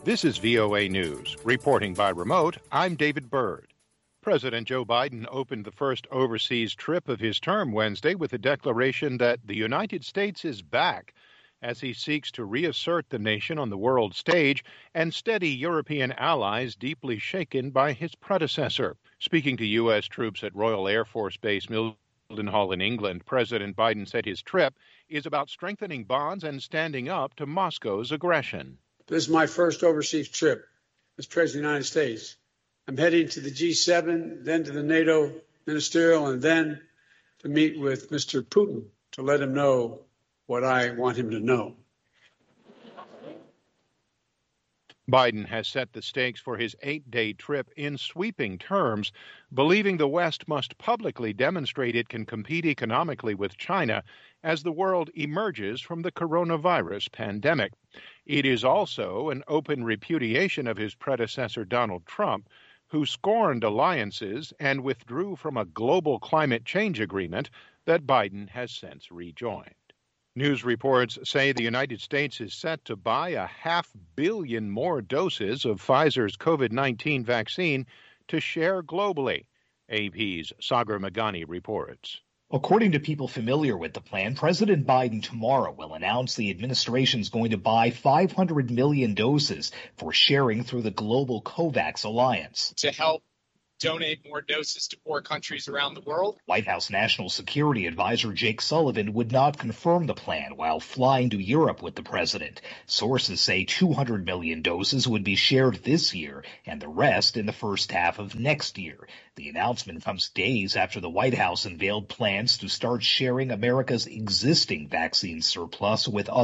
This is VOA News. Reporting by remote, I'm David Byrd. President Joe Biden opened the first overseas trip of his term Wednesday with a declaration that the United States is back as he seeks to reassert the nation on the world stage and steady European allies deeply shaken by his predecessor. Speaking to U.S. troops at Royal Air Force Base Mildenhall in England, President Biden said his trip is about strengthening bonds and standing up to Moscow's aggression. This is my first overseas trip as President of the United States. I'm heading to the G7, then to the NATO ministerial, and then to meet with Mr. Putin to let him know what I want him to know. Biden has set the stakes for his 8-day trip in sweeping terms, believing the West must publicly demonstrate it can compete economically with China as the world emerges from the coronavirus pandemic. It is also an open repudiation of his predecessor Donald Trump, who scorned alliances and withdrew from a global climate change agreement that Biden has since rejoined. News reports say the United States is set to buy 500 million more doses of Pfizer's COVID-19 vaccine to share globally. AP's Sagar Meghani reports. According to people familiar with the plan, President Biden tomorrow will announce the administration's going to buy 500 million doses for sharing through the global COVAX alliance. To help donate more doses to poor countries around the world. White House National Security Advisor Jake Sullivan would not confirm the plan while flying to Europe with the president. Sources say 200 million doses would be shared this year and the rest in the first half of next year. The announcement comes days after the White House unveiled plans to start sharing America's existing vaccine surplus with others.